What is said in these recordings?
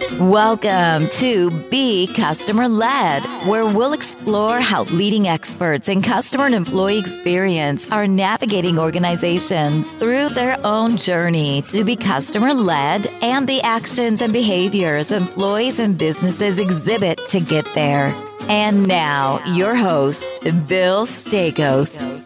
Welcome to Be Customer Led, where we'll explore how leading experts in customer and employee experience are navigating organizations through their own journey to be customer led and the actions and behaviors employees and businesses exhibit to get there. And now, your host, Bill Staikos.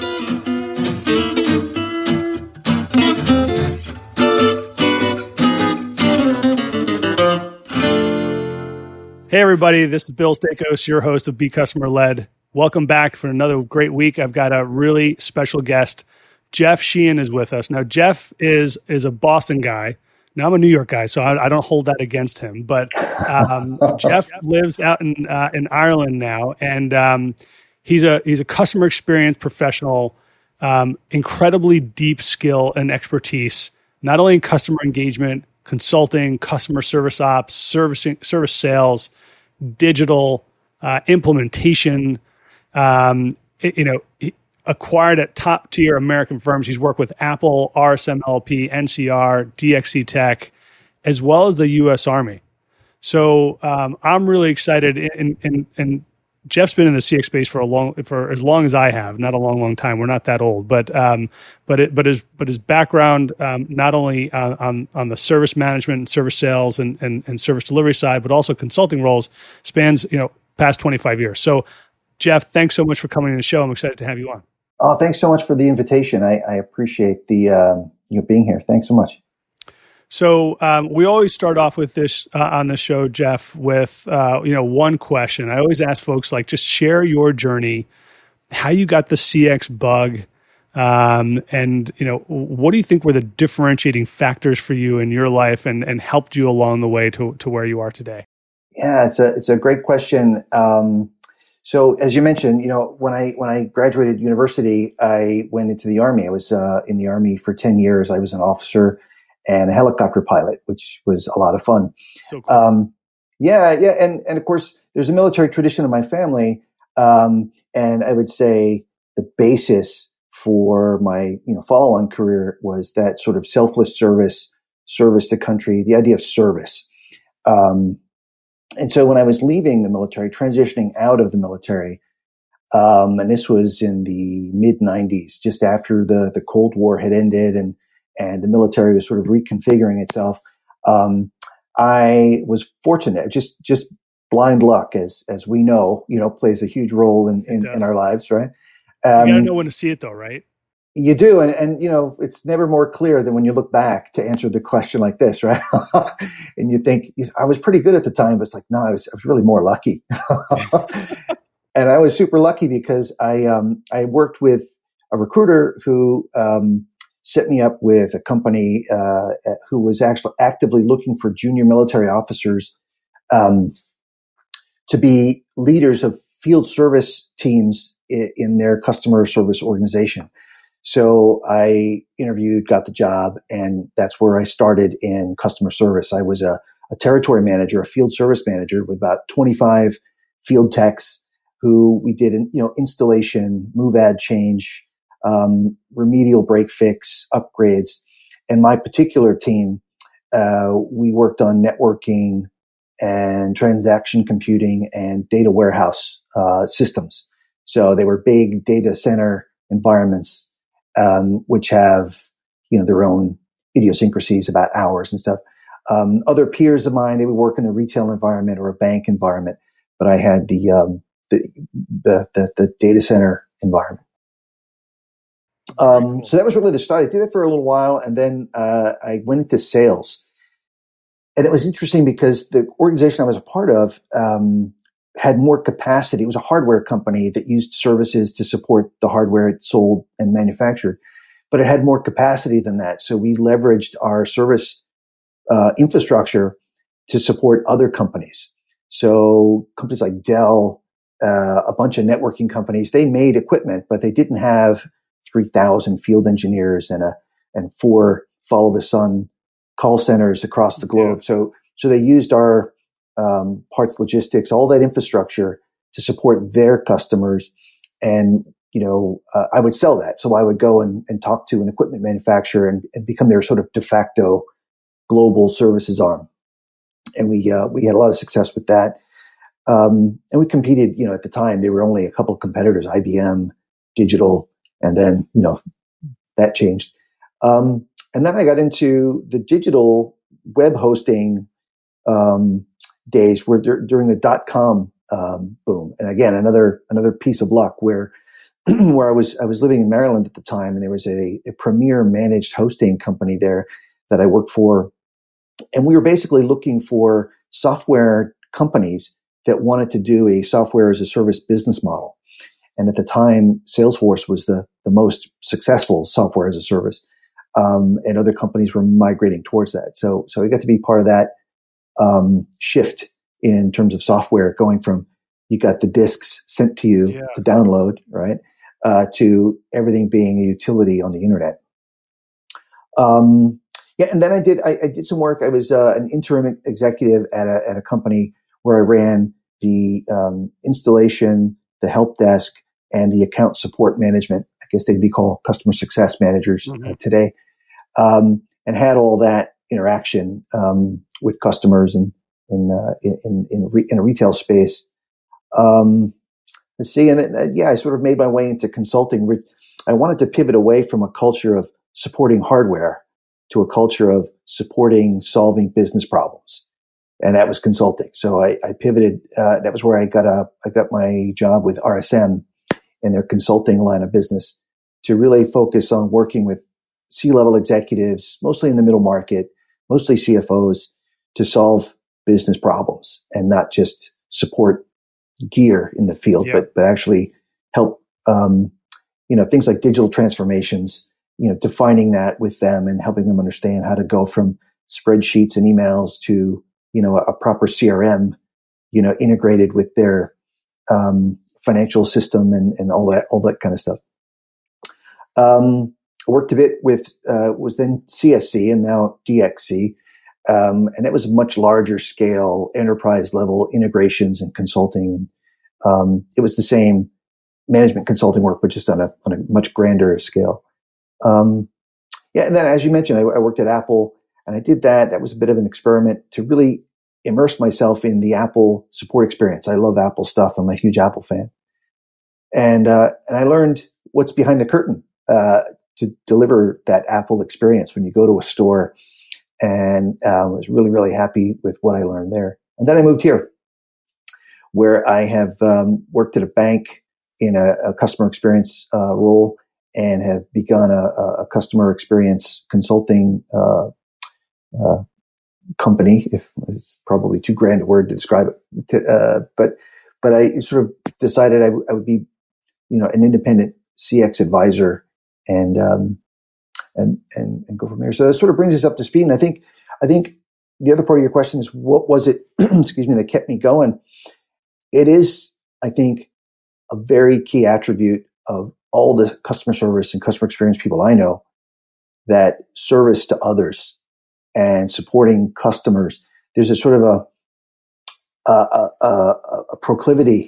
Hey everybody, this is Bill Staikos, your host of Be Customer Led. Welcome back for another great week. I've got a really special guest. Jeff Sheehan is with us. Now, Jeff is a Boston guy. Now, I'm a New York guy, so I don't hold that against him. But Jeff lives out in Ireland now, and he's a customer experience professional, incredibly deep skill and expertise, not only in customer engagement, consulting, customer service ops, service sales, digital implementation. He acquired at top tier American firms. He's worked with Apple, RSM LP, NCR, DXC Tech, as well as the U.S. Army. So I'm really excited. And Jeff's been in the CX space for as long as I have. Not a long time. We're not that old, but his background, not only on the service management and service sales and service delivery side, but also consulting roles, spans past 25 years. So, Jeff, thanks so much for coming to the show. I'm excited to have you on. Oh, thanks so much for the invitation. I appreciate the you being here. Thanks so much. So we always start off with this on the show, Jeff, with one question. I always ask folks, just share your journey, how you got the CX bug, and what do you think were the differentiating factors for you in your life and helped you along the way to where you are today? Yeah, it's a great question. So as you mentioned, when I graduated university, I went into the Army. I was in the Army for 10 years. I was an officer and a helicopter pilot, which was a lot of fun. So cool. And of course, there's a military tradition in my family, and I would say the basis for my follow-on career was that sort of selfless service to country, the idea of service. And so when I was leaving the military, transitioning out of the military, and this was in the mid-90s, just after the Cold War had ended and the military was sort of reconfiguring itself. I was fortunate, just blind luck, as we know, plays a huge role in our lives, right? You gotta know when to see it, though, right? You do, and it's never more clear than when you look back to answer the question like this, right? And you think I was pretty good at the time, but it's like, no, I was really more lucky. And I was super lucky because I worked with a recruiter who set me up with a company who was actually actively looking for junior military officers to be leaders of field service teams in their customer service organization. So I interviewed, got the job, and that's where I started in customer service. I was a territory manager, a field service manager with about 25 field techs who we did installation, move, add, change, remedial break fix, upgrades. And my particular team, we worked on networking and transaction computing and data warehouse systems. So they were big data center environments, which have their own idiosyncrasies about hours and stuff. Other peers of mine, they would work in the retail environment or a bank environment, but I had the data center environment. So that was really the start. I did it for a little while, and then I went into sales. And it was interesting because the organization I was a part of had more capacity. It was a hardware company that used services to support the hardware it sold and manufactured, but it had more capacity than that. So we leveraged our service infrastructure to support other companies. So companies like Dell, a bunch of networking companies, they made equipment, but they didn't have 3,000 field engineers and 4 follow the sun call centers across the globe. Yeah. So they used our parts logistics, all that infrastructure to support their customers. And, I would sell that. So I would go and talk to an equipment manufacturer and become their sort of de facto global services arm. and we had a lot of success with that. And we competed, at the time there were only a couple of competitors, IBM, Digital, and then, that changed. And then I got into the digital web hosting days where during the .com boom. And again, another piece of luck where where I was living in Maryland at the time, and there was a premier managed hosting company there that I worked for. And we were basically looking for software companies that wanted to do a software as a service business model. And at the time, Salesforce was the most successful software as a service. And other companies were migrating towards that. So I got to be part of that shift in terms of software, going from you got the disks sent to you to download, right, to everything being a utility on the internet. And then I did some work. I was an interim executive at a company where I ran the installation, the help desk, and the account support management. I guess they'd be called customer success managers today, and had all that interaction with customers and in a retail space. Let's see, and then, I sort of made my way into consulting. I wanted to pivot away from a culture of supporting hardware to a culture of supporting solving business problems, and that was consulting. So I pivoted. That was where I got my job with RSM in their consulting line of business, to really focus on working with C-level executives, mostly in the middle market, mostly CFOs, to solve business problems and not just support gear in the field, but actually help, things like digital transformations, defining that with them and helping them understand how to go from spreadsheets and emails to, a proper CRM, integrated with their, financial system and all that kind of stuff. Worked a bit with, was then CSC and now DXC. And it was a much larger scale, enterprise level integrations and consulting. It was the same management consulting work, but just on a much grander scale. And then as you mentioned, I worked at Apple, and I did that. That was a bit of an experiment to really immerse myself in the Apple support experience. I love Apple stuff. I'm a huge Apple fan. And I learned what's behind the curtain, to deliver that Apple experience when you go to a store. And was really, really happy with what I learned there. And then I moved here, where I have worked at a bank in a customer experience role, and have begun a customer experience consulting company. If it's probably too grand a word to describe it, but I sort of decided I would be, an independent CX advisor, and go from there. So that sort of brings us up to speed. And I think the other part of your question is, what was it, excuse me, that kept me going? It is, I think, a very key attribute of all the customer service and customer experience people I know, that service to others and supporting customers. There's a sort of a proclivity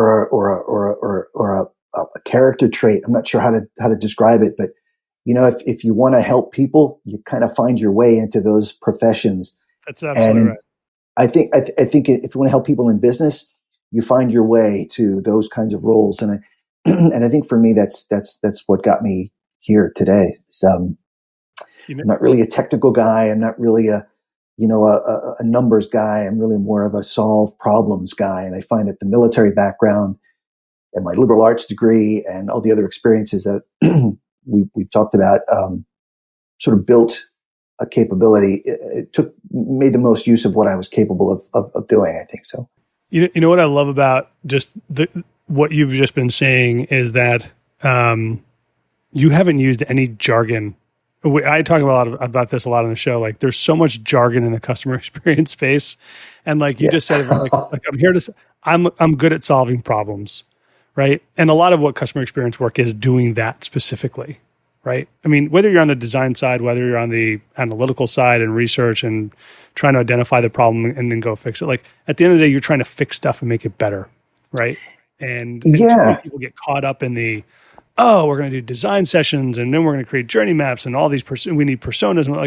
or a character trait. I'm not sure how to describe it, but if you want to help people, you kind of find your way into those professions. That's absolutely right. I think if you want to help people in business, you find your way to those kinds of roles. And I think for me, that's what got me here today. I'm not really a technical guy. I'm not really a numbers guy. I'm really more of a solve problems guy. And I find that the military background and my liberal arts degree and all the other experiences that we've talked about, sort of built a capability. It made the most use of what I was capable of doing, I think so. You know what I love about just what you've just been saying is that you haven't used any jargon. I talk about this a lot on the show. Like, there's so much jargon in the customer experience space, and like you just said, like I'm here to, I'm good at solving problems, right? And a lot of what customer experience work is doing that specifically, right? I mean, whether you're on the design side, whether you're on the analytical side and research and trying to identify the problem and then go fix it. Like, at the end of the day, you're trying to fix stuff and make it better, right? And too many people get caught up in the, we're going to do design sessions and then we're going to create journey maps and all these, we need personas. And like,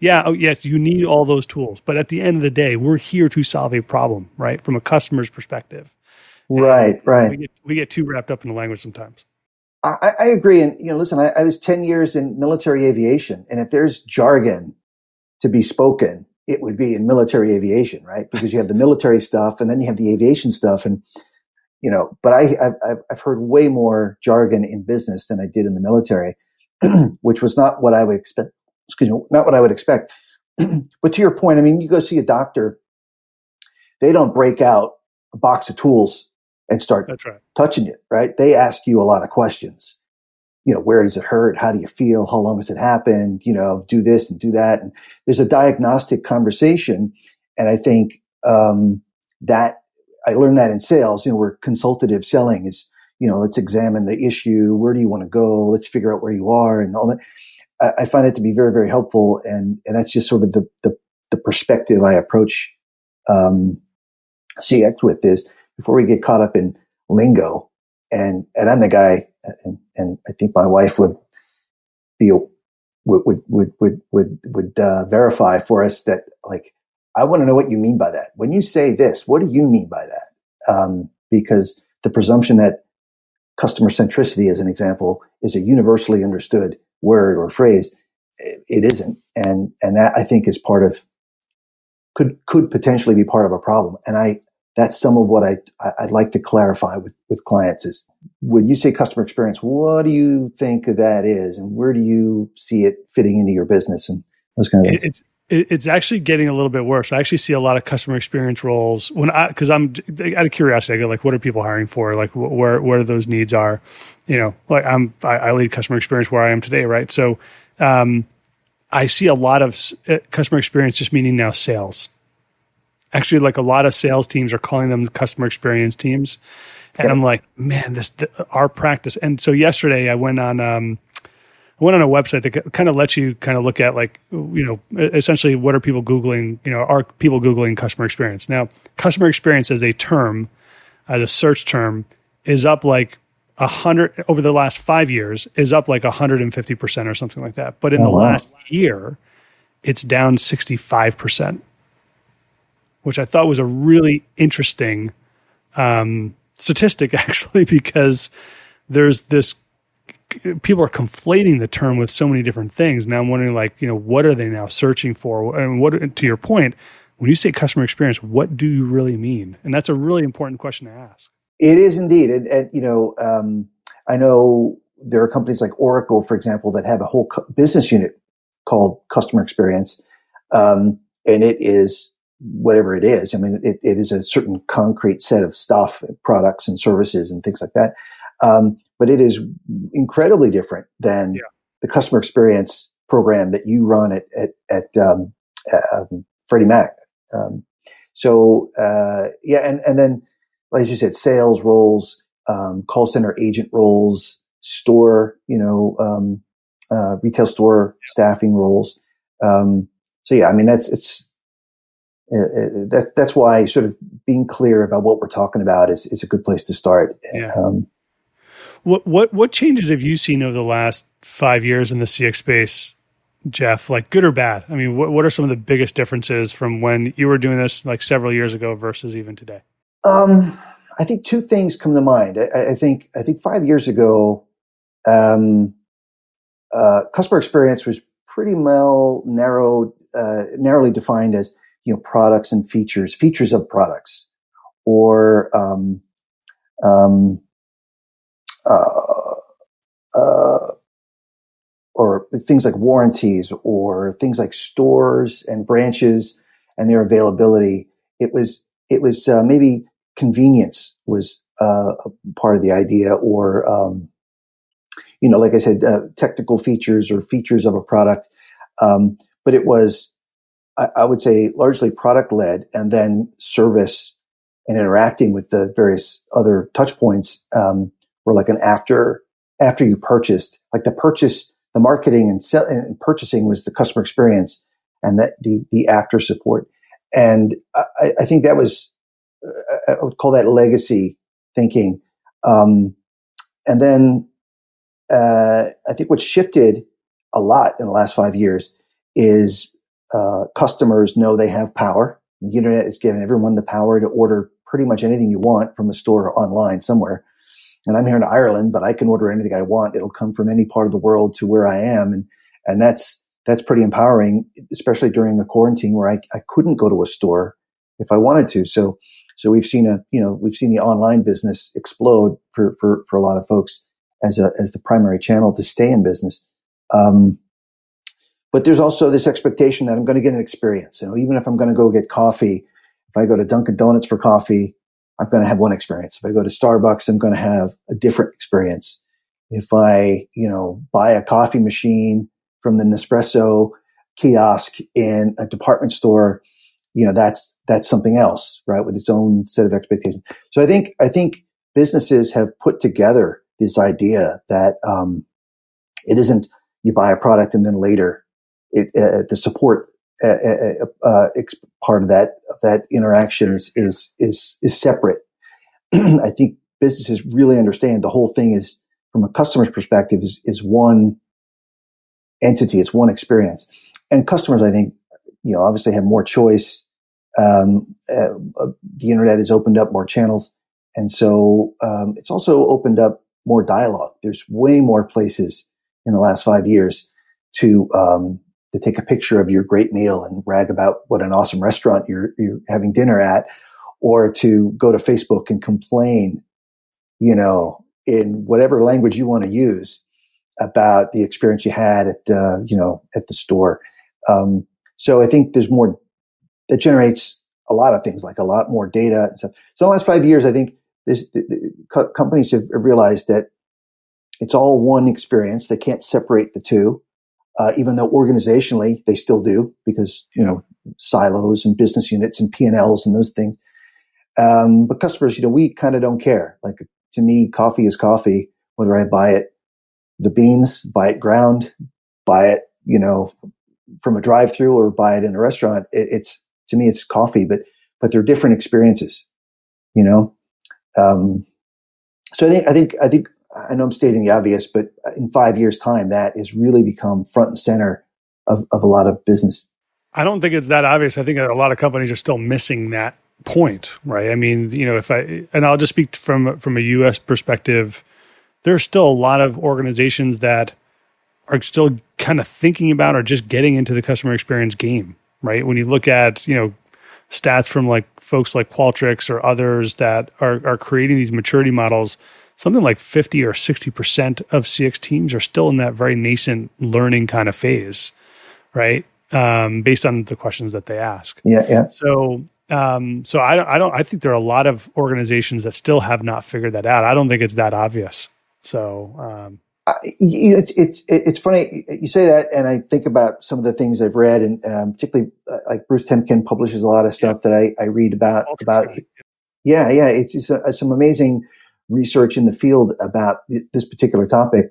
Yeah. Oh, yes. You need all those tools, but at the end of the day, we're here to solve a problem, right? From a customer's perspective. Right. We get too wrapped up in the language sometimes. I agree. And, listen, I was 10 years in military aviation, and if there's jargon to be spoken, it would be in military aviation, right? Because you have the military stuff and then you have the aviation stuff. And, but I've heard way more jargon in business than I did in the military, which was not what I would expect. Not what I would expect. But to your point, I mean, you go see a doctor, they don't break out a box of tools and start touching it, right? They ask you a lot of questions. Where does it hurt? How do you feel? How long has it happened? Do this and do that. And there's a diagnostic conversation. And I think that I learned that in sales, where consultative selling is, let's examine the issue. Where do you want to go? Let's figure out where you are and all that. I find it to be very, very helpful. And that's just sort of the perspective I approach CX with is before we get caught up in lingo. And I'm the guy, and I think my wife would verify for us that, like, I want to know what you mean by that. When you say this, what do you mean by that? Because the presumption that customer centricity, as an example, is a universally understood word or phrase, it isn't, and that I think is part of could potentially be part of a problem. And that's some of what I'd like to clarify with clients is when you say customer experience, what do you think that is, and where do you see it fitting into your business and those kind of things? It's actually getting a little bit worse. I actually see a lot of customer experience roles because I'm out of curiosity. I go like, what are people hiring for? Like, where those needs are? Like I lead customer experience where I am today, right? So I see a lot of customer experience just meaning now sales. Actually, like a lot of sales teams are calling them customer experience teams. And I'm like, man, our practice. And so yesterday I went on a website that kind of lets you kind of look at like, essentially what are people Googling, are people Googling customer experience? Now, customer experience as a term, as a search term is up like 100 over the last 5 years is up like 150% or something like that. But in the last year, it's down 65%. Which I thought was a really interesting statistic, actually, because there's this, people are conflating the term with so many different things. Now I'm wondering, like, what are they now searching for? And what, to your point, when you say customer experience, what do you really mean? And that's a really important question to ask. It is indeed. And I know there are companies like Oracle, for example, that have a whole business unit called customer experience. And it is, whatever it is. I mean, it is a certain concrete set of stuff, products and services and things like that. But it is incredibly different than the customer experience program that you run at Freddie Mac. And then, like you said, sales roles, call center agent roles, store, retail store staffing roles. I mean, that's why sort of being clear about what we're talking about is a good place to start. Yeah. What changes have you seen over the last 5 years in the CX space, Jeff? Like good or bad? I mean, what are some of the biggest differences from when you were doing this like several years ago versus even today? I think two things come to mind. I think 5 years ago, customer experience was pretty well narrowly defined as products and features of products, or things like warranties, or things like stores and branches and their availability. It was maybe convenience was part of the idea, or like I said, technical features or features of a product. But it was, I would say, largely product led, and then service and interacting with the various other touch points were like an after you purchased, like the marketing and purchasing was the customer experience, and that the after support. And I think that was, I would call that legacy thinking. And then I think what shifted a lot in the last 5 years is customers know they have power. The internet is giving everyone the power to order pretty much anything you want from a store or online somewhere. And I'm here in Ireland, but I can order anything I want. It'll come from any part of the world to where I am. And that's pretty empowering, especially during a quarantine where I couldn't go to a store if I wanted to. So we've seen the online business explode for a lot of folks as the primary channel to stay in business. But there's also this expectation that I'm going to get an experience. Even if I'm going to go get coffee, if I go to Dunkin' Donuts for coffee, I'm going to have one experience. If I go to Starbucks, I'm going to have a different experience. If I, buy a coffee machine from the Nespresso kiosk in a department store, that's something else, right? With its own set of expectations. So I think businesses have put together this idea that, it isn't you buy a product and then later the support part of that interaction is separate. I think businesses really understand the whole thing is, from a customer's perspective, is one entity. It's one experience. And customers, I think, obviously have more choice. The internet has opened up more channels. And so it's also opened up more dialogue. There's way more places in the last 5 years to take a picture of your great meal and brag about what an awesome restaurant you're having dinner at, or to go to Facebook and complain, in whatever language you want to use about the experience you had at the store. So I think there's more that generates a lot of things, like a lot more data and stuff. So in the last 5 years, I think companies have realized that it's all one experience. They can't separate the two. Even though organizationally they still do, because, silos and business units and P&Ls and those things. But customers, we kind of don't care. Like, to me, coffee is coffee, whether I buy it, the beans, buy it ground, buy it, from a drive-through, or buy it in a restaurant. To me, it's coffee, but they're different experiences, So I think I know I'm stating the obvious, but in 5 years' time, that has really become front and center of a lot of business. I don't think it's that obvious. I think a lot of companies are still missing that point, right? I mean, and I'll just speak from a U.S. perspective, there's still a lot of organizations that are still kind of thinking about or just getting into the customer experience game, right? When you look at, stats from like folks like Qualtrics or others that are creating these maturity models, something like 50 or 60% of CX teams are still in that very nascent learning kind of phase, right? Based on the questions that they ask. Yeah. So I think there are a lot of organizations that still have not figured that out. I don't think it's that obvious. So, it's funny you say that, and I think about some of the things I've read, and particularly like Bruce Temkin publishes a lot of stuff that I read about. Yeah. It's just some amazing research in the field about this particular topic.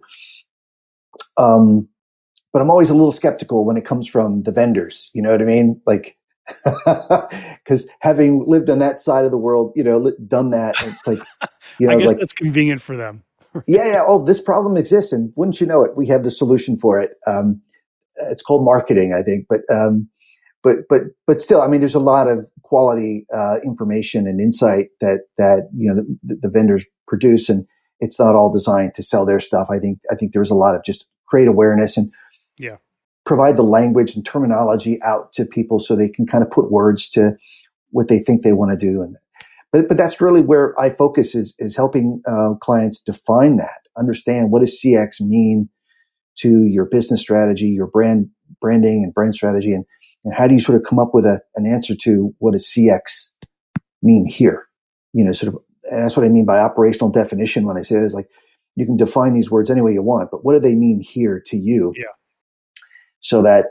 But I'm always a little skeptical when it comes from the vendors. You know what I mean? Like, because having lived on that side of the world, done that, it's like, I guess that's convenient for them. Yeah. Oh, this problem exists, and wouldn't you know it, we have the solution for it. It's called marketing, I think, but still, I mean, there's a lot of quality information and insight that the vendors produce, and it's not all designed to sell their stuff. I think there's a lot of just create awareness and provide the language and terminology out to people so they can kind of put words to what they think they want to do. And but that's really where I focus is helping clients define that, understand what does CX mean to your business strategy, your branding and brand strategy, and how do you sort of come up with an answer to what does CX mean here? And that's what I mean by operational definition when I say this. Like, you can define these words any way you want, but what do they mean here to you? Yeah. So that,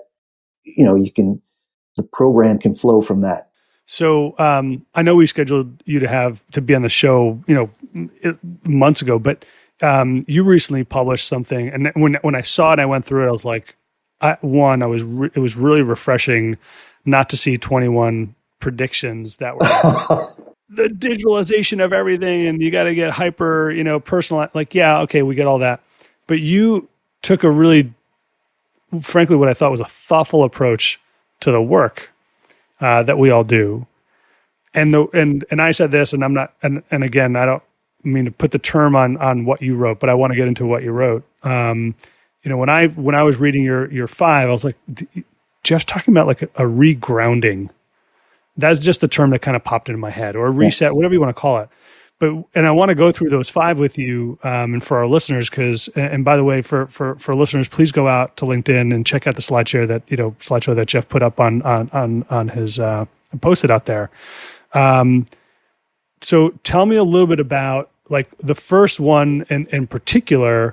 the program can flow from that. So I know we scheduled you to be on the show, months ago, but you recently published something, and when I saw it, I went through it. I was like, it was really refreshing not to see 21 predictions that were the digitalization of everything, and you got to get hyper, personalized. Like, yeah, okay, we get all that, but you took a really, frankly, what I thought was a thoughtful approach to the work that we all do. And I said this, and I'm not, and again, I don't mean to put the term on what you wrote, but I want to get into what you wrote. When I was reading your 5, I was like, Jeff's talking about like a regrounding. That's just the term that kind of popped into my head, or a reset, whatever you want to call it. And I want to go through those 5 with you, and for our listeners, and by the way, for listeners, please go out to LinkedIn and check out the slideshow that Jeff put up on his posted out there. So tell me a little bit about like the first one in particular.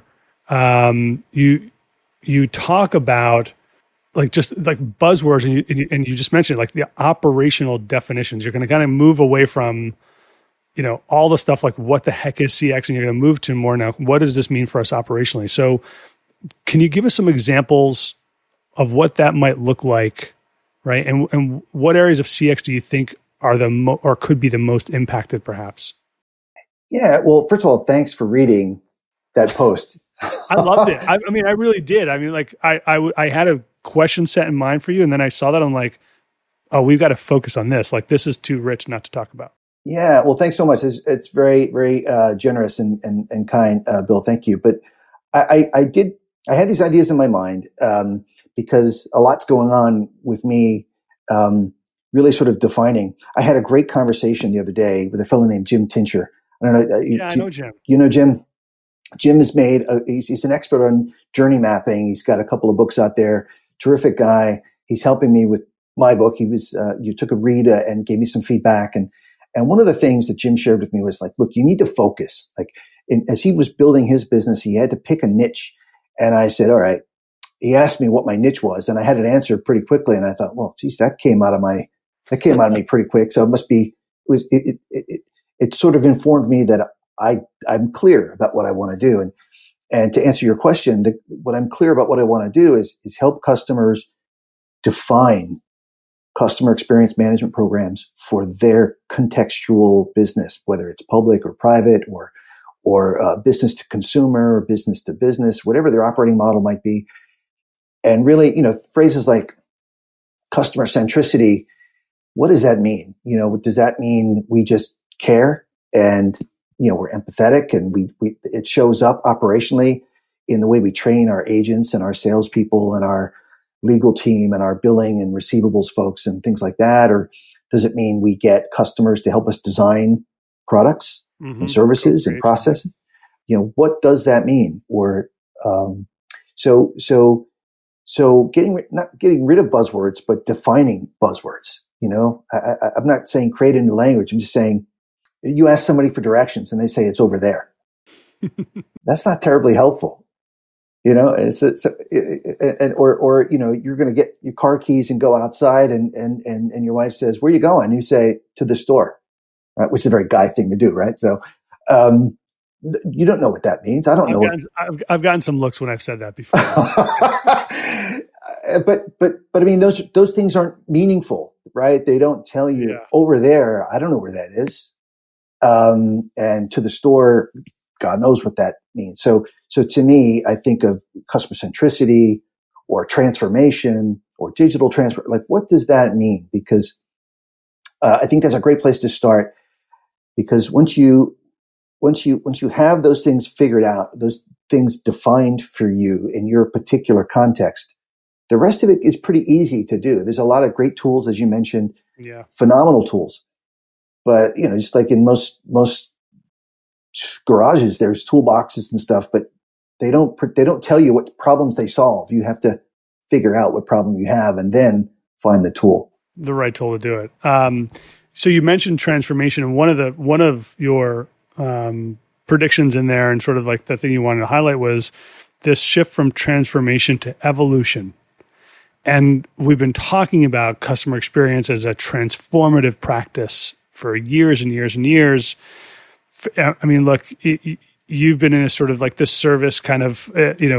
You talk about like just like buzzwords, and you just mentioned like the operational definitions. You're going to kind of move away from all the stuff like what the heck is CX, and you're going to move to more now, what does this mean for us operationally? So can you give us some examples of what that might look like, right? And what areas of CX do you think are or could be the most impacted perhaps? Yeah, well, first of all, thanks for reading that post. I loved it. I mean, I really did. I mean, like I had a question set in mind for you, and then I saw that, I'm like, oh, we've got to focus on this. Like, this is too rich not to talk about. Yeah, well, thanks so much. It's very, very generous and kind, Bill. Thank you. But I had these ideas in my mind because a lot's going on with me, really sort of defining. I had a great conversation the other day with a fellow named Jim Tincher. I don't know. I know Jim. You know Jim? Jim has made, he's an expert on journey mapping. He's got a couple of books out there. Terrific guy. He's helping me with my book. You took a read and gave me some feedback. And one of the things that Jim shared with me was like, look, you need to focus. Like as he was building his business, he had to pick a niche. And I said, all right. He asked me what my niche was, and I had an answer pretty quickly. And I thought, well, geez, that came out of me pretty quick. So it must be, it sort of informed me that I'm clear about what I want to do. And to answer your question, what I'm clear about what I want to do is help customers define customer experience management programs for their contextual business, whether it's public or private or business to consumer or business to business, whatever their operating model might be. And really, phrases like customer centricity, what does that mean? Does that mean we just care and, we're empathetic and it shows up operationally in the way we train our agents and our salespeople and our legal team and our billing and receivables folks and things like that? Or does it mean we get customers to help us design products and services and processes? What does that mean? Or, so not getting rid of buzzwords, but defining buzzwords. I'm not saying create a new language. I'm just saying you ask somebody for directions and they say it's over there. That's not terribly helpful. You're going to get your car keys and go outside and your wife says, where are you going? You say, to the store, right? Which is a very guy thing to do, right? So, you don't know what that means. I don't know. I've gotten some looks when I've said that before. but I mean, those things aren't meaningful, right? They don't tell you over there. I don't know where that is. And to the store, God knows what that means. So to me, I think of customer centricity or transformation or digital transfer. Like, what does that mean? Because, I think that's a great place to start, because once you have those things figured out, those things defined for you in your particular context, the rest of it is pretty easy to do. There's a lot of great tools, as you mentioned, phenomenal tools. But, just like in most garages, there's toolboxes and stuff, but they don't tell you what problems they solve. You have to figure out what problem you have and then find the tool. The right tool to do it. So you mentioned transformation, and one of your predictions in there, and sort of like the thing you wanted to highlight, was this shift from transformation to evolution. And we've been talking about customer experience as a transformative practice for years and years and years. I mean, look, you've been in a sort of like this service kind of,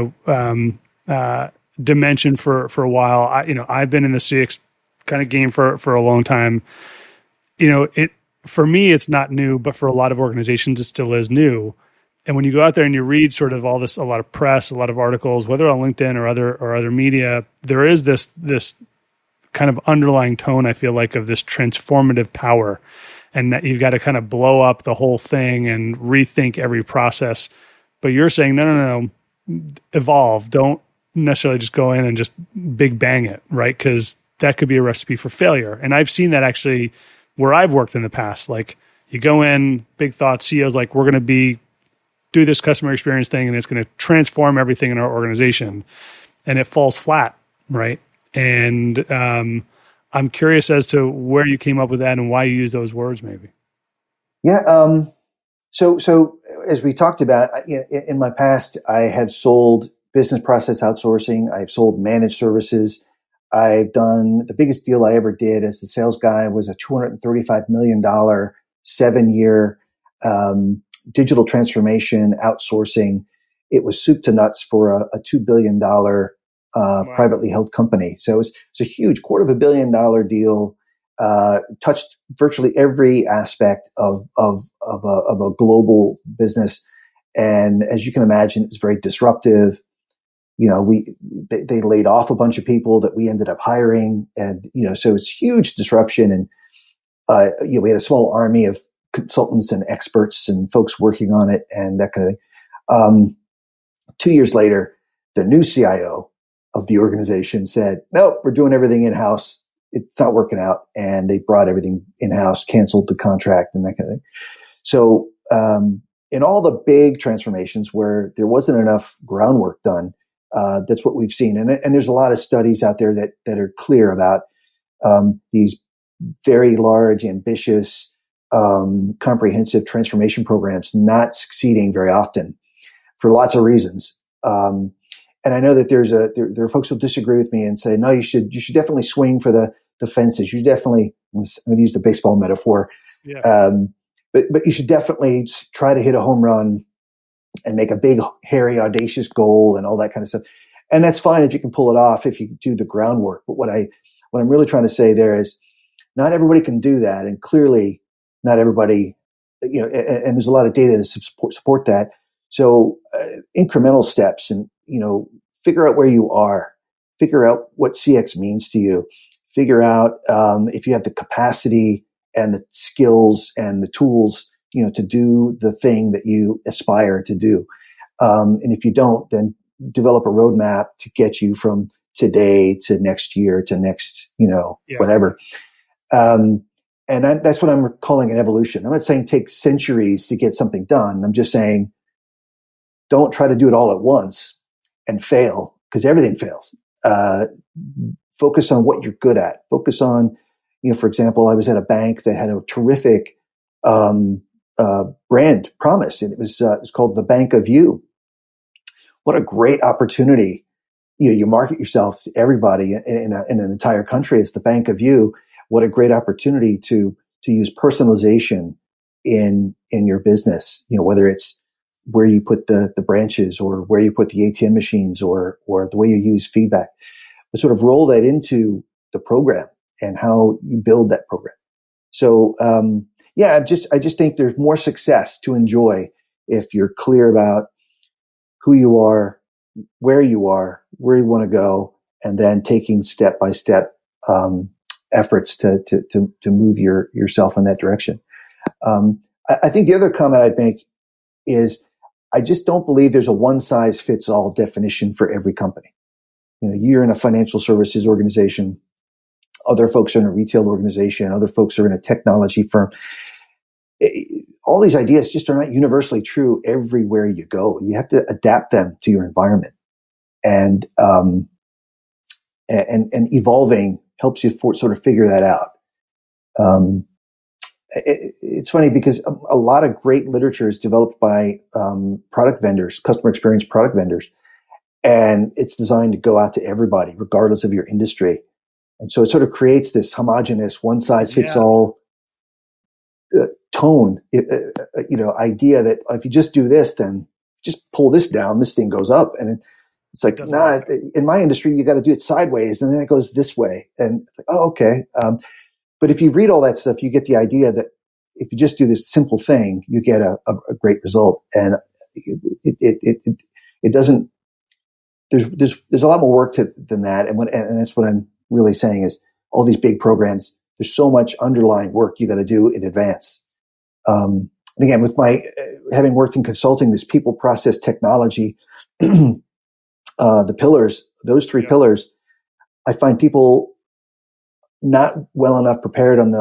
dimension for a while. I've been in the CX kind of game for a long time. For me, it's not new, but for a lot of organizations, it still is new. And when you go out there and you read sort of all this, a lot of press, a lot of articles, whether on LinkedIn or other media, there is this kind of underlying tone, I feel like, of this transformative power, and that you've got to kind of blow up the whole thing and rethink every process. But you're saying, no, evolve. Don't necessarily just go in and just big bang it, right? Because that could be a recipe for failure. And I've seen that actually where I've worked in the past. Like, you go in, big thoughts, CEOs like, we're going to do this customer experience thing, and it's going to transform everything in our organization. And it falls flat, right? And I'm curious as to where you came up with that and why you use those words, maybe. Yeah. So as we talked about, in my past, I have sold business process outsourcing. I've sold managed services. I've done the biggest deal I ever did as the sales guy was a $235 million 7-year digital transformation outsourcing. It was soup to nuts for a $2 billion privately held company. So it's a huge $250 million deal. Touched virtually every aspect of a global business, and as you can imagine, it was very disruptive. They laid off a bunch of people that we ended up hiring, and so it's huge disruption. And we had a small army of consultants and experts and folks working on it, and that kind of thing. 2 years later, the new CIO of the organization said, "Nope, we're doing everything in house. It's not working out," and they brought everything in-house, canceled the contract, and that kind of thing. So in all the big transformations where there wasn't enough groundwork done, that's what we've seen. And there's a lot of studies out there that are clear about these very large, ambitious, comprehensive transformation programs not succeeding very often for lots of reasons. And I know that there are folks who disagree with me and say, no, you should definitely swing for the fences. You definitely, I'm going to use the baseball metaphor. Yeah. But you should definitely try to hit a home run and make a big, hairy, audacious goal and all that kind of stuff. And that's fine if you can pull it off, if you do the groundwork. But what I'm really trying to say there is not everybody can do that. And clearly not everybody, and there's a lot of data to support that. So incremental steps and, figure out where you are, figure out what CX means to you, figure out if you have the capacity and the skills and the tools, to do the thing that you aspire to do. And if you don't, then develop a roadmap to get you from today to next year to next, whatever. And that's what I'm calling an evolution. I'm not saying take centuries to get something done. I'm just saying don't try to do it all at once and fail, because everything fails. Focus on what you're good at. Focus on, for example, I was at a bank that had a terrific brand promise, and it was called the Bank of You. What a great opportunity! You market yourself to everybody in an entire country as the Bank of You. What a great opportunity to use personalization in your business. Whether it's where you put the branches or where you put the ATM machines or the way you use feedback, but sort of roll that into the program and how you build that program. So, I just think there's more success to enjoy if you're clear about who you are, where you want to go, and then taking step by step efforts to move yourself in that direction. I think the other comment I'd make is I just don't believe there's a one size fits all definition for every company. You're in a financial services organization. Other folks are in a retail organization. Other folks are in a technology firm. All these ideas just are not universally true everywhere you go. You have to adapt them to your environment, and evolving helps you sort of figure that out. It's funny because a lot of great literature is developed by product vendors, customer experience product vendors, and it's designed to go out to everybody, regardless of your industry. And so it sort of creates this homogeneous, one size fits all tone, idea that if you just do this, then just pull this down, this thing goes up. And it's like, nah, in my industry, you got to do it sideways, and then it goes this way. And it's like, oh, okay. But if you read all that stuff, you get the idea that if you just do this simple thing, you get a great result. And it doesn't. There's a lot more work than that. And that's what I'm really saying is all these big programs, there's so much underlying work you got to do in advance. And again, with my having worked in consulting, this people, process, technology, the pillars, those three pillars, I find people not well enough prepared on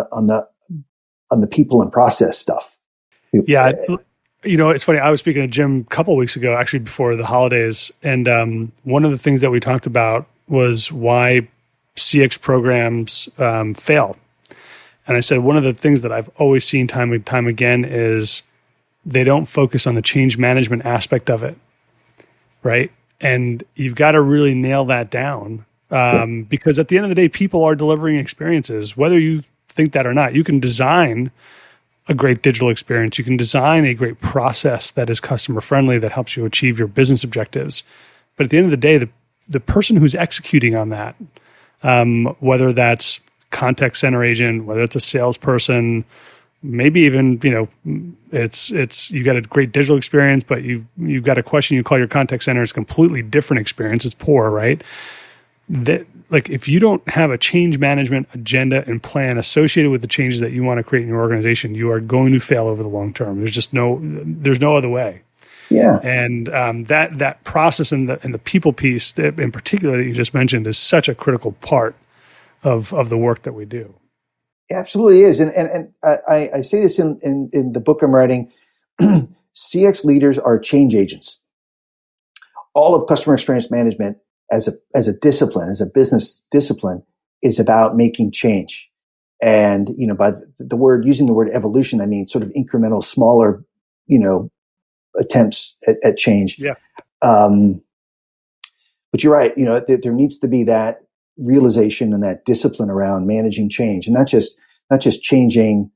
the people and process stuff. Yeah. It's funny. I was speaking to Jim a couple of weeks ago, actually before the holidays. And one of the things that we talked about was why CX programs fail. And I said, one of the things that I've always seen time and time again is they don't focus on the change management aspect of it. Right. And you've got to really nail that down. Because at the end of the day, people are delivering experiences, whether you think that or not. You can design a great digital experience. You can design a great process that is customer friendly, that helps you achieve your business objectives. But at the end of the day, the person who's executing on that, whether that's contact center agent, whether it's a salesperson, maybe even, it's you got a great digital experience, but you've got a question, you call your contact center, it's a completely different experience. It's poor, right? Like if you don't have a change management agenda and plan associated with the changes that you want to create in your organization, you are going to fail over the long term. There's no other way. Yeah. And that process and the people piece that in particular that you just mentioned is such a critical part of the work that we do. It absolutely is. And I say this in the book I'm writing, CX leaders are change agents. All of customer experience management as a discipline, as a business discipline, is about making change. And, by using the word evolution, I mean sort of incremental, smaller, attempts at change. Yeah. But you're right. There needs to be that realization and that discipline around managing change, and not just changing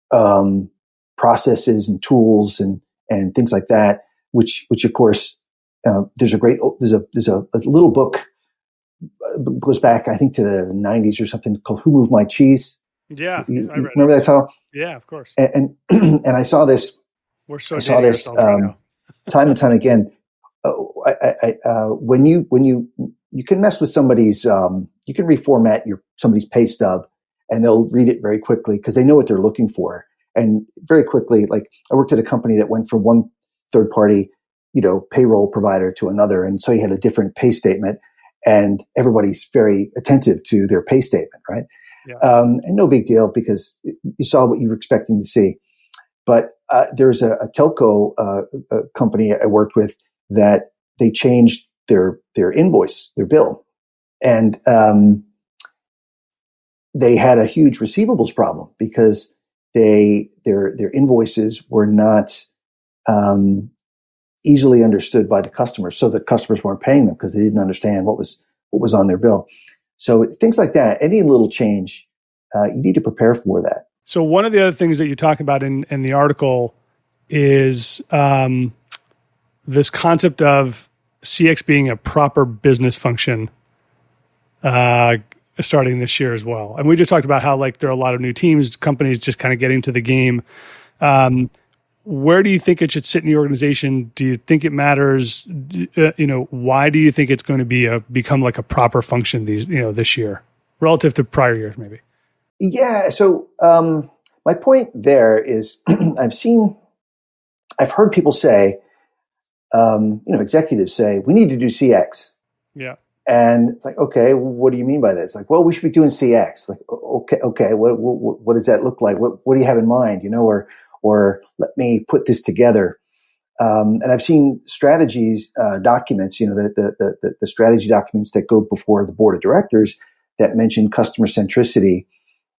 processes and tools and things like that. Which of course, there's a little book goes back, I think, to the 90s or something, called "Who Moved My Cheese." Yeah, I read remember that title? Yeah, of course. And I saw this. We're so I saw this right now. time and time again. When you can mess with somebody's, you can reformat somebody's pay stub, and they'll read it very quickly because they know what they're looking for. And very quickly, like I worked at a company that went from one third party, payroll provider to another, and so you had a different pay statement, and everybody's very attentive to their pay statement, right? Yeah. And no big deal because you saw what you were expecting to see. But there's a telco company I worked with that they changed their invoice, their bill, and they had a huge receivables problem because their invoices were not easily understood by the customers, so the customers weren't paying them because they didn't understand what was on their bill. So it's things like that. Any little change, you need to prepare for that. So one of the other things that you talk about in the article is this concept of CX being a proper business function starting this year as well. And we just talked about how there are a lot of new teams, companies just kind of getting to the game. Where do you think it should sit in the organization? Do you think it matters? Why do you think it's going to become like a proper function this year relative to prior years, maybe? Yeah. So my point there is, I've heard people say, executives say, we need to do CX. Yeah. And it's like, okay, what do you mean by this? Like, well, we should be doing CX. Like, okay, what does that look like? What do you have in mind? Or let me put this together. And I've seen strategies documents, the strategy documents that go before the board of directors that mention customer centricity.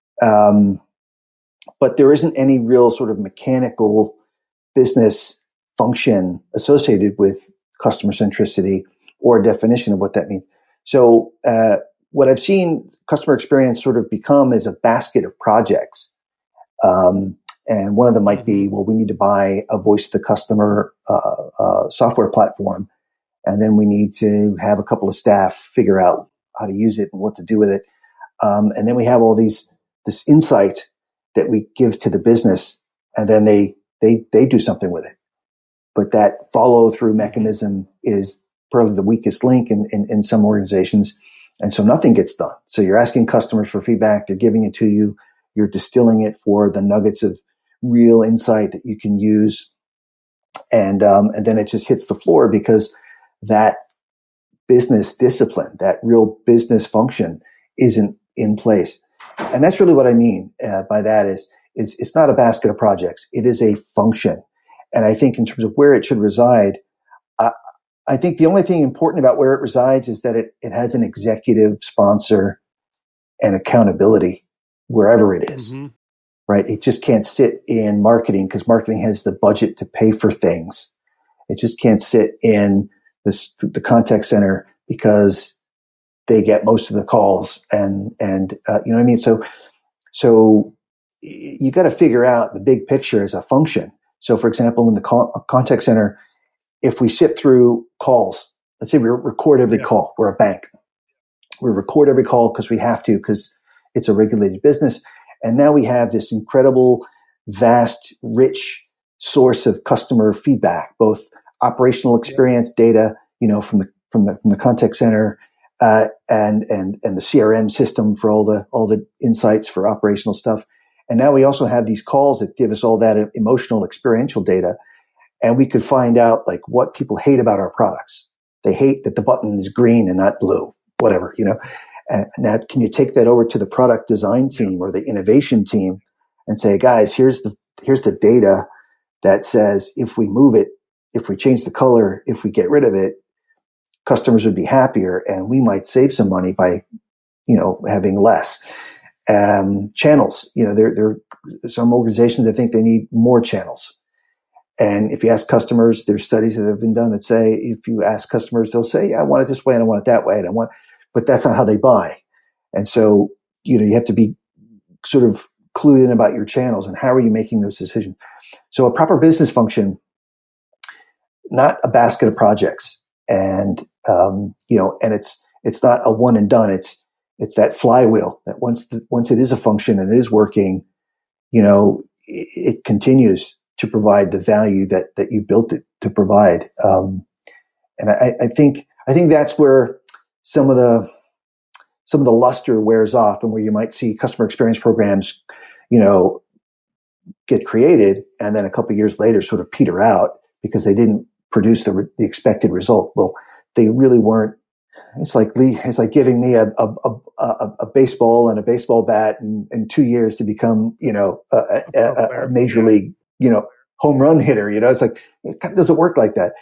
But there isn't any real sort of mechanical business function associated with customer centricity or a definition of what that means. So what I've seen customer experience sort of become is a basket of projects. And one of them might be, well, we need to buy a voice of the customer software platform. And then we need to have a couple of staff figure out how to use it and what to do with it. And then we have all this insight that we give to the business, and then they do something with it. But that follow through mechanism is probably the weakest link in some organizations. And so nothing gets done. So you're asking customers for feedback. They're giving it to you. You're distilling it for the nuggets of real insight that you can use. And then it just hits the floor because that business discipline, that real business function isn't in place. And that's really what I mean by that is it's not a basket of projects. It is a function. And I think in terms of where it should reside, I think the only thing important about where it resides is that it has an executive sponsor and accountability wherever it is, right? It just can't sit in marketing because marketing has the budget to pay for things. It just can't sit in the contact center because they get most of the calls and you know what I mean? So you got to figure out the big picture as a function. So for example, in the contact center, if we sift through calls, let's say we record every call, we're a bank. We record every call because we have to, because it's a regulated business. And now we have this incredible, vast, rich source of customer feedback, both operational experience data, you know, from the contact center, and the CRM system for all the insights for operational stuff. And now we also have these calls that give us all that emotional experiential data. And we could find out like what people hate about our products. They hate that the button is green and not blue, whatever, you know. And now can you take that over to the product design team or the innovation team and say, guys, here's the data that says if we move it, if we change the color, if we get rid of it, customers would be happier and we might save some money by, you know, having less. Channels, you know, there are some organizations that think they need more channels. And if you ask customers, there's studies that have been done that say, if you ask customers, they'll say, yeah, I want it this way and I want it that way. But that's not how they buy. And so, you know, you have to be sort of clued in about your channels and how are you making those decisions. So a proper business function, not a basket of projects. And, you know, and it's not a one and done. It's that flywheel that once it is a function and it is working, you know, it continues to provide the value that you built it to provide. And I think that's where some of the luster wears off and where you might see customer experience programs, you know, get created and then a couple of years later sort of peter out because they didn't produce the expected result. Well, they really weren't. It's like giving me a baseball and a baseball bat in 2 years to become, you know, a major league, you know, home run hitter. You know, it's like it doesn't work like that.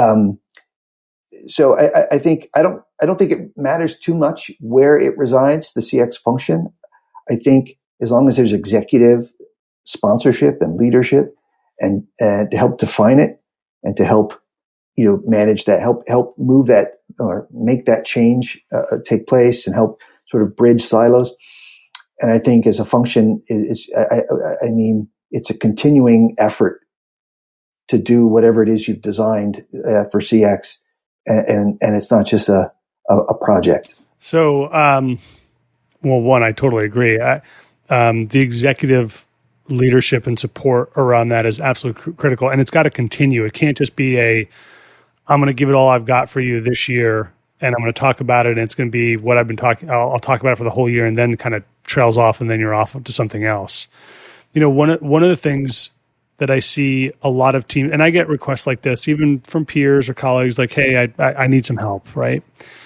So I think I don't think it matters too much where it resides, the CX function. I think as long as there's executive sponsorship and leadership and to help define it and to help, you know, manage that, help move that or make that change take place and help sort of bridge silos. And I think as a function I mean, it's a continuing effort to do whatever it is you've designed for CX. And it's not just a project. So, well, one, I totally agree. The executive leadership and support around that is absolutely critical, and it's got to continue. It can't just be I'm going to give it all I've got for you this year, and I'm going to talk about it, and it's going to be what I've been talking. I'll talk about it for the whole year, and then kind of trails off, and then you're off to something else. You know, one of the things that I see a lot of teams, and I get requests like this, even from peers or colleagues, like, "Hey, I need some help." Right?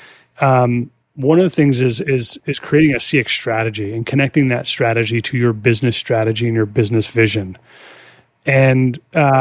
One of the things is creating a CX strategy and connecting that strategy to your business strategy and your business vision. And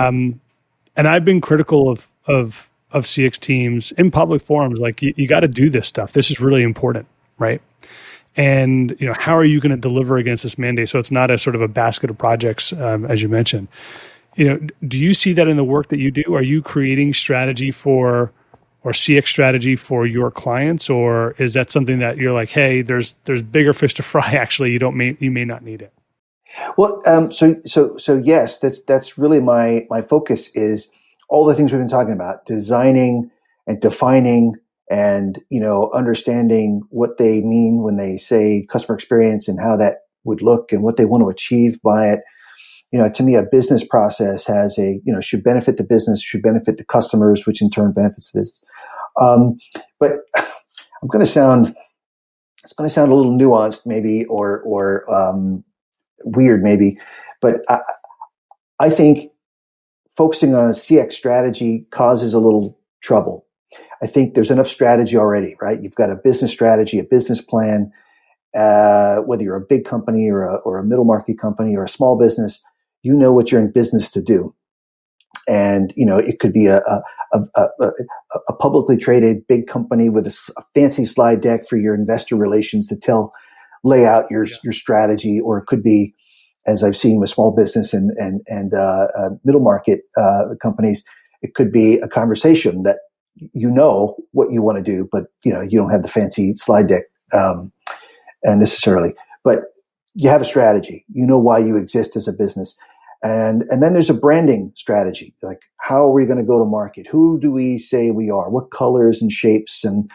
I've been critical of CX teams in public forums, like you got to do this stuff. This is really important, right? And you know, how are you going to deliver against this mandate? So it's not a sort of a basket of projects, as you mentioned. You know, do you see that in the work that you do? Are you creating strategy or CX strategy for your clients, or is that something that you're like, hey, there's bigger fish to fry? Actually, you may not need it. Well, so yes, that's really my focus is all the things we've been talking about, designing and defining and, you know, understanding what they mean when they say customer experience and how that would look and what they want to achieve by it. You know, to me, a business process has should benefit the business, should benefit the customers, which in turn benefits the business. But I'm going to sound It's going to sound a little nuanced, maybe, or weird, maybe, but I think focusing on a CX strategy causes a little trouble. I think there's enough strategy already, right? You've got a business strategy, a business plan. Whether you're a big company or a middle market company or a small business, you know what you're in business to do. And, it could be a publicly traded big company with a fancy slide deck for your investor relations to lay out your strategy, or it could be, as I've seen with small business and middle market companies, it could be a conversation that you know what you want to do, but you don't have the fancy slide deck and necessarily. But you have a strategy. You know why you exist as a business. And then there's a branding strategy. Like, how are we going to go to market? Who do we say we are? What colors and shapes and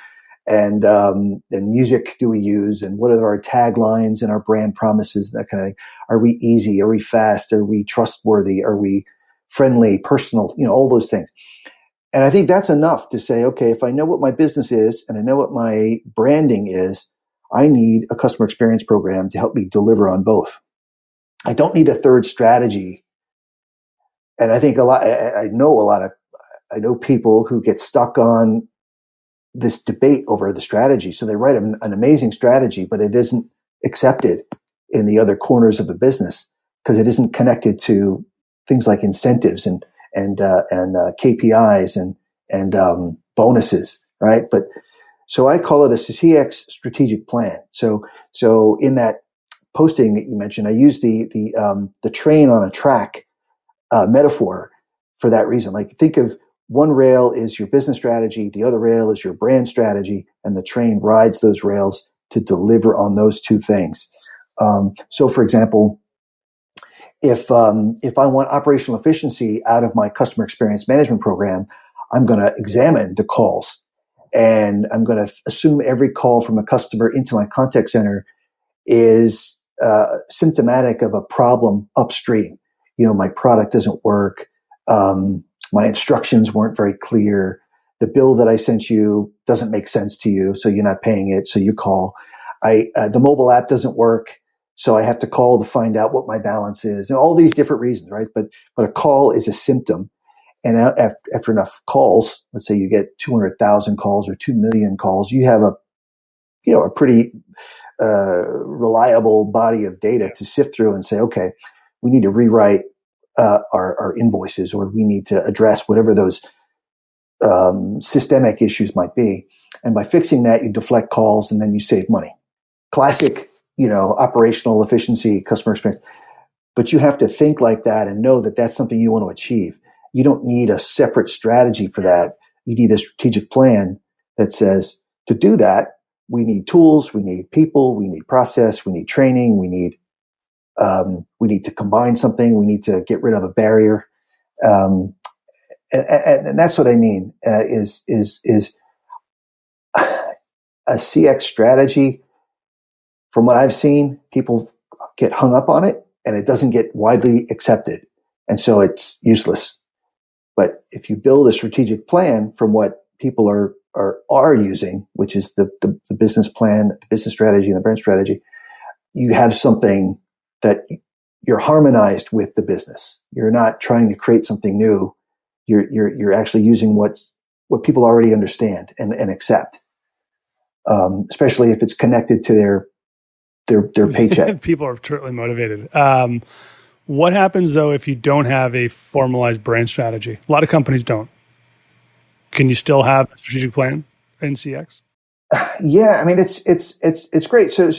music do we use? And what are our taglines and our brand promises? That kind of thing. Are we easy? Are we fast? Are we trustworthy? Are we friendly, personal? All those things. And I think that's enough to say, okay, if I know what my business is and I know what my branding is, I need a customer experience program to help me deliver on both. I don't need a third strategy. And I think I know people who get stuck on this debate over the strategy. So they write an amazing strategy, but it isn't accepted in the other corners of the business because it isn't connected to things like incentives and KPIs and bonuses, right? But so I call it a CX strategic plan. So in that posting that you mentioned, I use the train on a track metaphor for that reason. Like, think of one rail is your business strategy, the other rail is your brand strategy, and the train rides those rails to deliver on those two things. So, for example, if I want operational efficiency out of my customer experience management program, I'm going to examine the calls, and I'm going to assume every call from a customer into my contact center is symptomatic of a problem upstream. My product doesn't work. My instructions weren't very clear. The bill that I sent you doesn't make sense to you, so you're not paying it, so you call. The mobile app doesn't work, so I have to call to find out what my balance is, and all these different reasons, right? But a call is a symptom, and after enough calls, let's say you get 200,000 calls or 2 million calls, you have a pretty reliable body of data to sift through and say, okay, we need to rewrite our invoices, or we need to address whatever those systemic issues might be. And by fixing that, you deflect calls and then you save money. Classic, operational efficiency, customer experience. But you have to think like that and know that that's something you want to achieve. You don't need a separate strategy for that. You need a strategic plan that says, to do that, we need tools, we need people, we need process, we need training, we need to combine something, we need to get rid of a barrier, and that's what I mean. Is a CX strategy? From what I've seen, people get hung up on it, and it doesn't get widely accepted, and so it's useless. But if you build a strategic plan from what people are using, which is the business plan, the business strategy, and the brand strategy, you have something that you're harmonized with the business. You're not trying to create something new. You're actually using what people already understand and accept, especially if it's connected to their paycheck. People are totally motivated. What happens though if you don't have a formalized brand strategy? A lot of companies don't. Can you still have a strategic plan in CX? Yeah, I mean it's great. So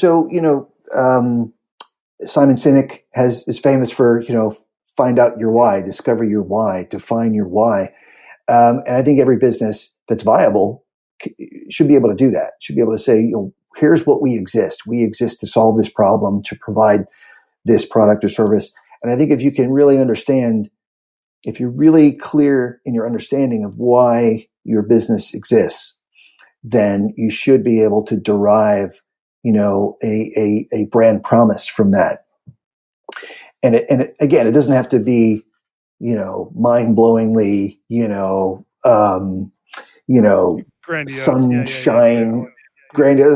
Simon Sinek is famous for find out your why, discover your why, define your why, and I think every business that's viable should be able to do that. Should be able to say, here's what we exist. We exist to solve this problem, to provide this product or service. And I think if you can really understand, if you're really clear in your understanding of why your business exists, then you should be able to derive, a brand promise from that. And again, it doesn't have to be, mind-blowingly, Grandiose. sunshine, grandiose.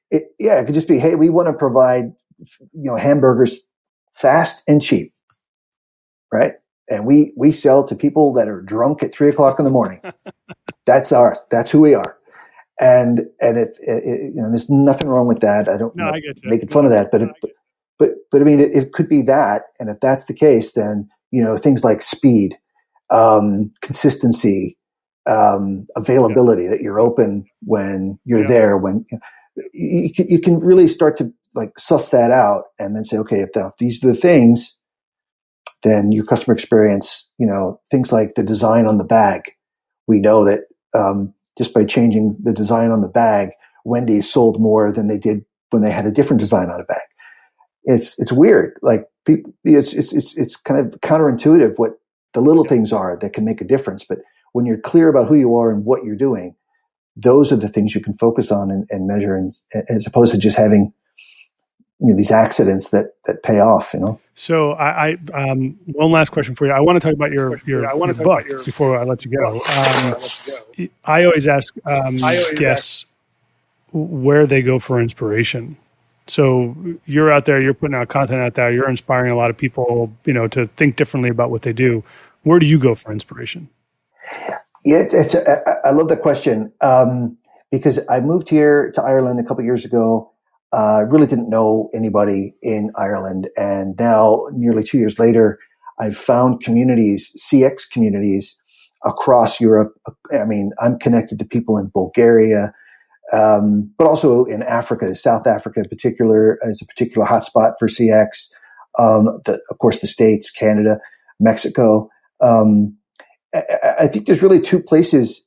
it could just be, hey, we want to provide, hamburgers fast and cheap, right? And we sell to people that are drunk at 3:00 in the morning. That's ours. That's who we are. And if there's nothing wrong with that. I don't making fun of that, but I mean, it could be that. And if that's the case, then things like speed, consistency, availability, that you're open when you're there, when you can really start to like suss that out, and then say, okay, if these are the things, then your customer experience, things like the design on the bag. We know that just by changing the design on the bag, Wendy's sold more than they did when they had a different design on a bag. It's weird. Like people, it's kind of counterintuitive what the little things are that can make a difference. But when you're clear about who you are and what you're doing, those are the things you can focus on and measure, and as opposed to just having these accidents that pay off. So I one last question for you. I want to talk about your book before I let you go. I always ask guests where they go for inspiration. So you're out there, you're putting out content out there, you're inspiring a lot of people, to think differently about what they do. Where do you go for inspiration? Yeah, I love that question because I moved here to Ireland a couple of years ago. I really didn't know anybody in Ireland. And now, nearly 2 years later, I've found communities, CX communities across Europe. I mean, I'm connected to people in Bulgaria, but also in Africa. South Africa in particular is a particular hotspot for CX. Of course, the States, Canada, Mexico. I think there's really two places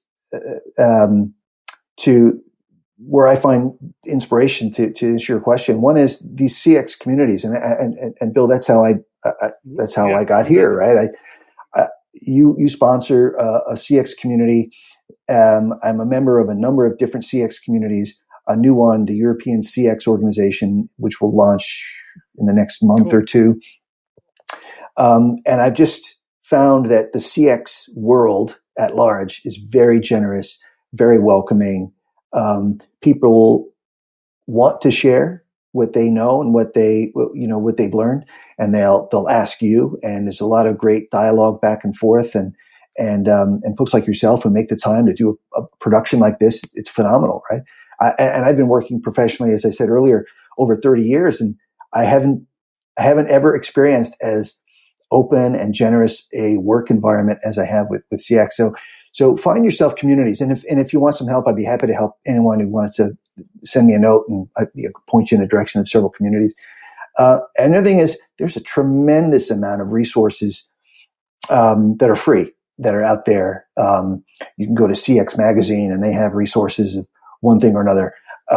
where I find inspiration to answer your question. One is these CX communities, and Bill, that's how I got here, right? You sponsor a CX community. I'm a member of a number of different CX communities. A new one, the European CX organization, which will launch in the next month or two. And I've just found that the CX world at large is very generous, very welcoming. People want to share what they know and what they've learned, and they'll ask you. And there's a lot of great dialogue back and forth, and folks like yourself who make the time to do a production like this. It's phenomenal, right? And I've been working professionally, as I said earlier, over 30 years, and I haven't ever experienced as open and generous a work environment as I have with CX. So find yourself communities, and if you want some help, I'd be happy to help anyone who wants to send me a note, and I point you in the direction of several communities. Another thing is there's a tremendous amount of resources that are free, that are out there. You can go to CX Magazine, and they have resources of one thing or another.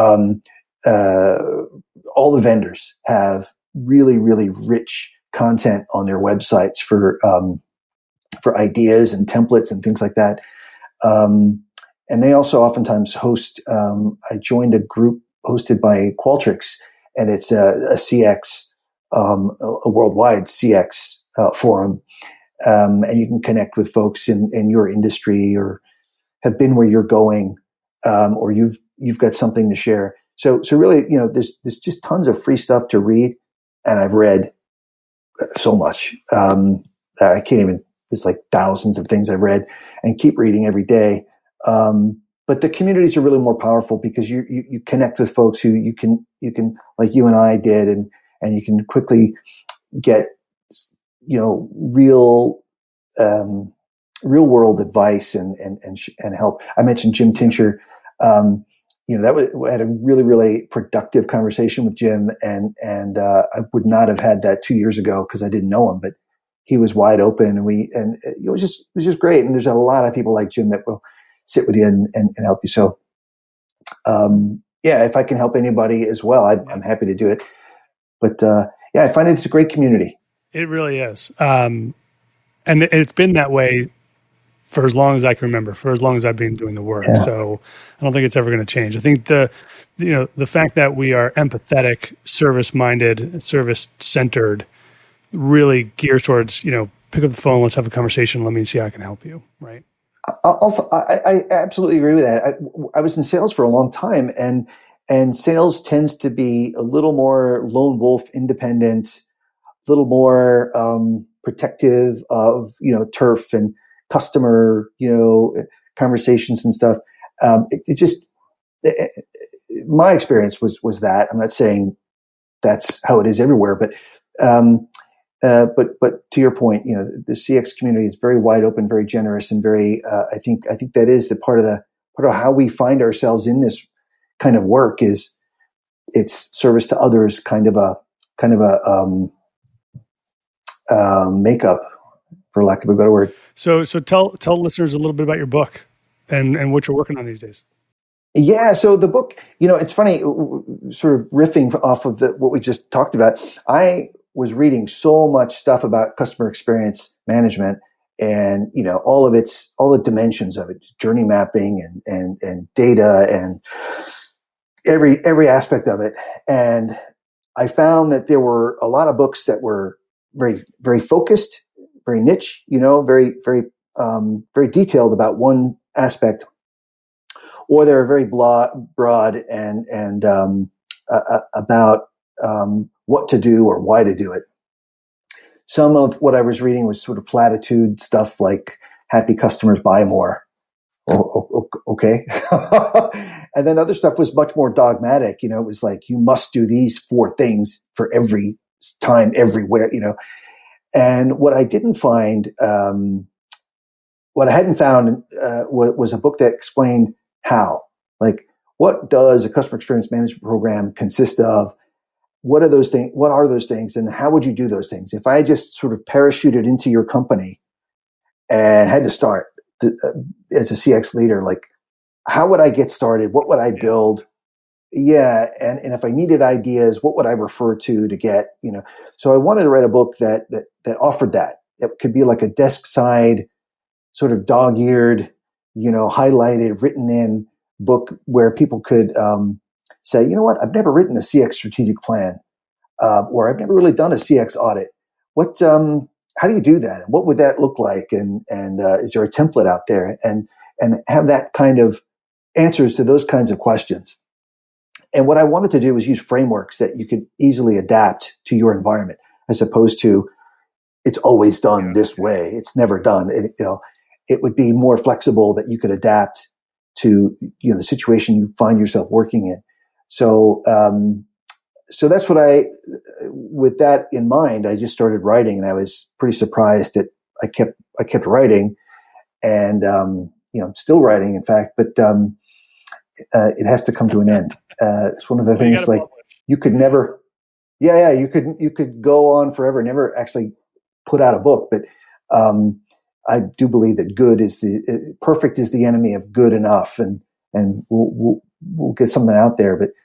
All the vendors have really, really rich content on their websites for ideas and templates and things like that. And they also oftentimes host, I joined a group hosted by Qualtrics, and it's a CX, a worldwide CX forum. And you can connect with folks in your industry, or have been where you're going, or you've got something to share. So really, there's just tons of free stuff to read, and I've read so much. I can't even. There's like thousands of things I've read and keep reading every day. But the communities are really more powerful because you connect with folks who you can like you and I did, and you can quickly get real world advice and help. I mentioned Jim Tincher. We had a really, really productive conversation with Jim, and I would not have had that 2 years ago because I didn't know him, but he was wide open, and it was just great. And there's a lot of people like Jim that will sit with you and help you. So, if I can help anybody as well, I'm happy to do it. But I find it's a great community. It really is, and it's been that way for as long as I can remember, for as long as I've been doing the work. Yeah. So I don't think it's ever going to change. I think the fact that we are empathetic, service-minded, service-centered really gears towards, pick up the phone, let's have a conversation, let me see how I can help you, right? Also, I absolutely agree with that. I was in sales for a long time, and And sales tends to be a little more lone wolf, independent, a little more protective of, turf and customer, conversations and stuff. My experience was that. I'm not saying that's how it is everywhere, but to your point, the CX community is very wide open, very generous, and very. I think that is the part of how we find ourselves in this kind of work is it's service to others, kind of a makeup, for lack of a better word. So tell listeners a little bit about your book and what you're working on these days. Yeah. So the book, it's funny, sort of riffing off of what we just talked about. I was reading so much stuff about customer experience management and, all the dimensions of it, journey mapping and data and every aspect of it. And I found that there were a lot of books that were very, very focused, very niche, very, very, very detailed about one aspect, or they're very broad and about what to do or why to do it. Some of what I was reading was sort of platitude stuff like happy customers buy more. Okay. And then other stuff was much more dogmatic. It was like, you must do these 4 things for every time, everywhere, And what I didn't find, what I hadn't found was a book that explained how, like, what does a customer experience management program consist of? What are those things? What are those things? And how would you do those things? If I just sort of parachuted into your company and had to start as a CX leader, like, how would I get started? What would I build? Yeah. And if I needed ideas, what would I refer to get, So I wanted to write a book that offered that. It could be like a desk side, sort of dog-eared, highlighted, written in book where people could say, you know what, I've never written a CX strategic plan, or I've never really done a CX audit. How do you do that? And what would that look like? And is there a template out there? And have that kind of answers to those kinds of questions. And what I wanted to do was use frameworks that you could easily adapt to your environment, as opposed to it's always done this way. It's never done. It would be more flexible, that you could adapt to the situation you find yourself working in. So that's what with that in mind, I just started writing, and I was pretty surprised that I kept writing, and I'm still writing, in fact, but it has to come to an end. It's one of the things, like, you could never, you could go on forever, never actually put out a book, but I do believe that perfect is the enemy of good enough, and we'll get something out there. But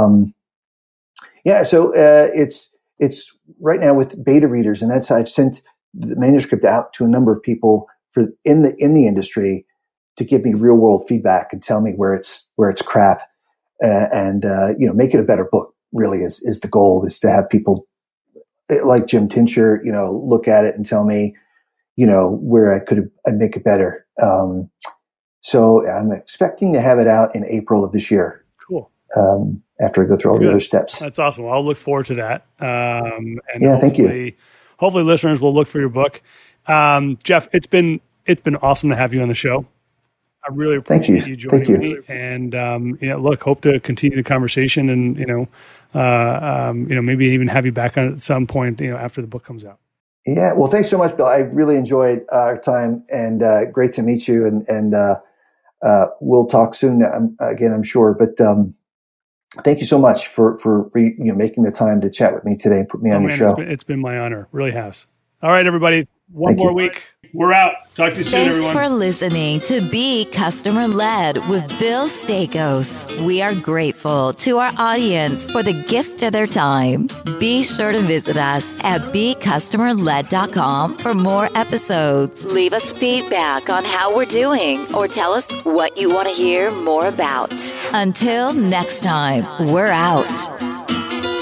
so it's right now with beta readers, and I've sent the manuscript out to a number of people in the industry to give me real world feedback and tell me where it's crap, and make it a better book. Really is the goal, is to have people like Jim Tincher, look at it and tell me, where I'd make it better. So I'm expecting to have it out in April of this year. Cool. After I go through all the other steps. That's awesome. Well, I'll look forward to that. Thank you. Hopefully listeners will look for your book. Jeff, it's been awesome to have you on the show. I really appreciate you joining me. And, hope to continue the conversation and, maybe even have you back on at some point, after the book comes out. Yeah. Well, thanks so much, Bill. I really enjoyed our time, and great to meet you. And we'll talk soon again, I'm sure. But thank you so much for making the time to chat with me today and put me on your show. It's been my honor. Really has. All right, everybody. One more week. We're out. Talk to you soon, everyone. Thanks for listening to Be Customer Led with Bill Stakos. We are grateful to our audience for the gift of their time. Be sure to visit us at becustomerled.com for more episodes. Leave us feedback on how we're doing, or tell us what you want to hear more about. Until next time, we're out.